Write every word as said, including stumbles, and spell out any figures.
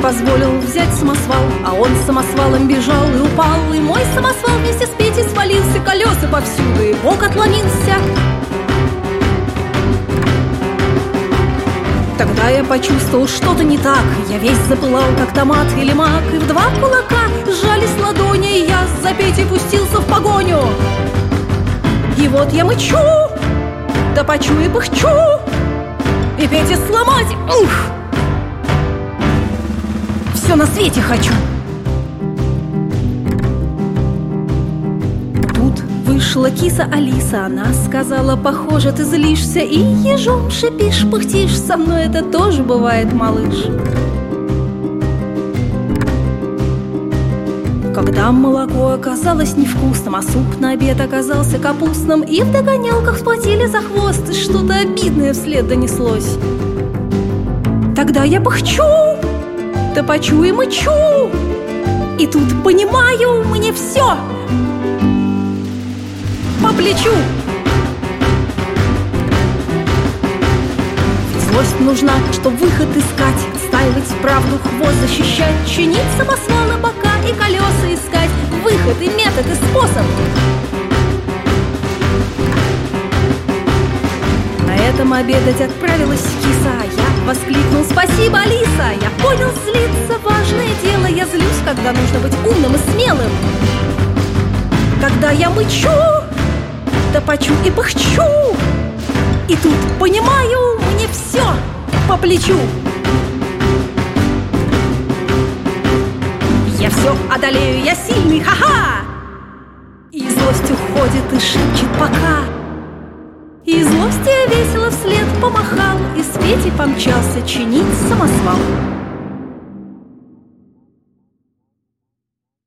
позволил взять самосвал, а он с самосвалом бежал и упал. И мой самосвал вместе с Петей свалился, колеса повсюду, и бок отломился. Тогда я почувствовал что-то не так. Я весь запылал, как томат или мак, и в два кулака сжались ладони, и я за Петей пустился в погоню. И вот я мычу, да почу и пыхчу, и Петя сломать, ух, все на свете хочу. Тут вышла киса Алиса, она сказала: похоже, ты злишься и ежом шипишь, пыхтишь. Со мной это тоже бывает, малыш. Когда молоко оказалось невкусным, а суп на обед оказался капустным, и в догонялках схватили за хвост, и что-то обидное вслед донеслось. Тогда я пыхчу, да почу и мычу, и тут понимаю, мне все по плечу. Злость нужна, чтоб выход искать, отстаивать правду, хвост защищать, чинить самосвалы, бока и колеса искать, выход и метод и способ. На этом обедать отправилась киса, а я воскликнул: спасибо, Алиса! Я понял, злиться важное дело, я злюсь, когда нужно быть умным и смелым. Тогда я мычу, да почу и пыхчу, и тут понимаю, мне все по плечу. Я все одолею, я сильный, ха-ха! И злость уходит и шепчет пока. И злости я весело вслед помахал, и с Петей помчался чинить самосвал.